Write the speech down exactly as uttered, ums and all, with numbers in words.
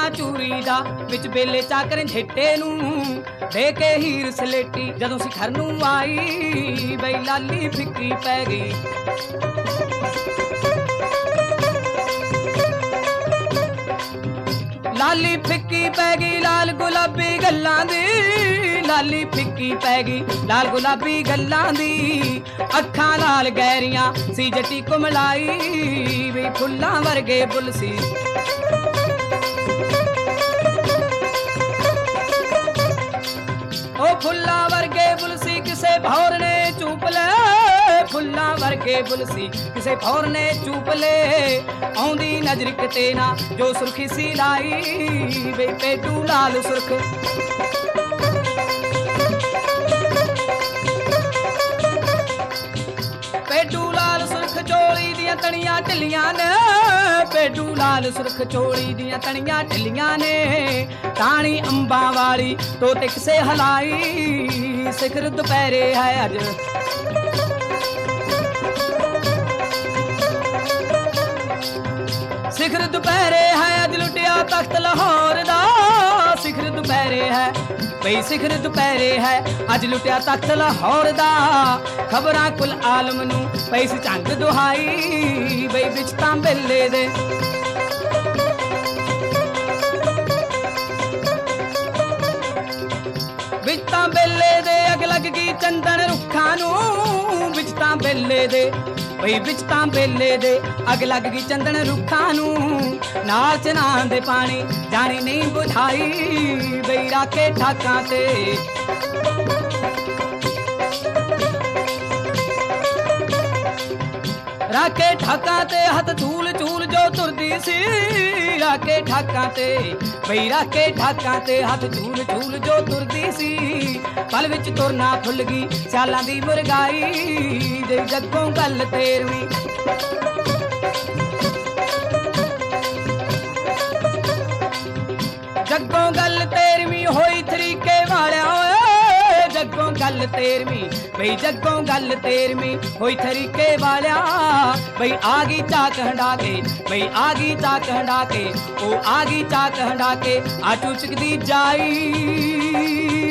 सोना चूरी दा विच बेले चाकर झेटे नू दे के हीर सलेटी जदों सिखर नू आई बई लाली फिक्की पै गई। लाली फिक्की पै गई लाल गुलाबी गल्लां दी लाली फिक्की पै गई लाल गुलाबी गल्लां दी अखां लाल गहरियां सी जटी कुमलाई वे फुल्लां वर्गे बुल सी। ओ फुल्लां वर्गे बुल सी किसे भौर ने चूप ले फुल्लां वर्गे बुल सी किसे भौर ने चूप ले आउंदी नजर किते ना जो सुर्खी सी लाई वे पेटू लाल सुर्ख। पेटू लाल सुर्ख चोली दियां तणियां ढिलियां ने पेटू लाल सुर्ख चोली दियां तणियां ढिलियां ने ताणी अंबां वाली तोते किसे हलाई सिखर दुपहरे है अज। सिखर दुपहरे है अज लुटिया तख्त लाहौर दा सिखर दुपहरे है बई सिखर दुपहरे है अज लुटिया तख्त लाहौर दा खबरां कुल आलम नू पई सी झंग दुहाई बई विच तां बेले दे। विच तां बेले दे अग लग गई चंदन रुखां नू विच तां बेले दे बई विच तां बेले दे अग लग गई चंदन रुखां नू नाल चना दे पानी जानी नहीं बुझाई बई राखे ठाकां ते। राखे ठाकां ते हथ झूल झूल जो तुरदी सी राखे ठाकां ते बई राखे ठाकां ते हथ झूल झूल जो तुरदी सी पल विच तुरना भुल गई स्यालां दी मुरगाई जे जग्गों गल तेरवीं। जग्गों गल तेरवीं होई तरीके वालिया जग्गों गल तेरवीं बई जग्गों गल तेरवीं होई तरीके वालिया बई आ गई चाक हंडा के बई आ गई चाक हंडा के ओ आ गई चाक हंडा के आ चुचकदी जाई